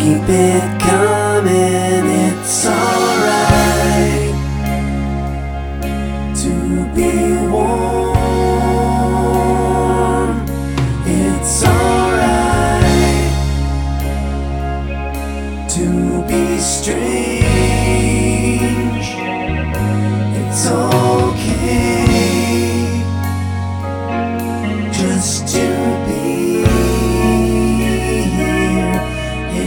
keep it coming. It's alright to be warm. It's alright to be strange.